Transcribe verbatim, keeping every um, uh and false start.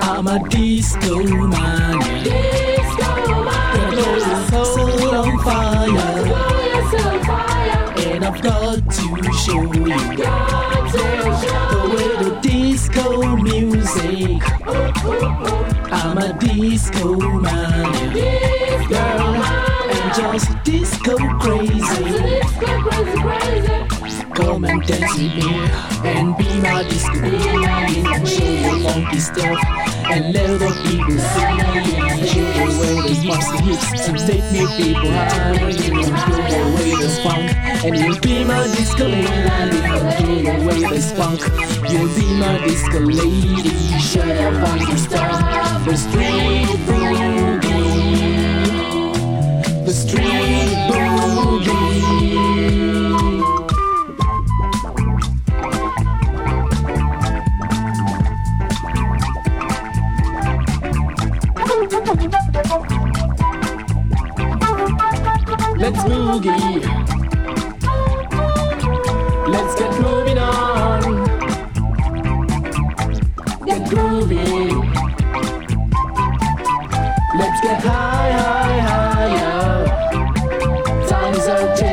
I'm a disco man. Disco man. The soul on fire. And I've got to show you the way the disco music. I'm a disco man. Girl, I'm just disco crazy. Come and dance with me and be my disco queen and show your funky stuff and let the people see. Show the way the sparks hits to make me people high. Show the way the funk and you'll be my disco lady. Show the way the spunk, you'll be my disco lady. Show your funky stuff, the street boogie, the street boogie. Let's boogie. Let's get moving on. Get groovy. Let's get high, high, higher. Times are changing.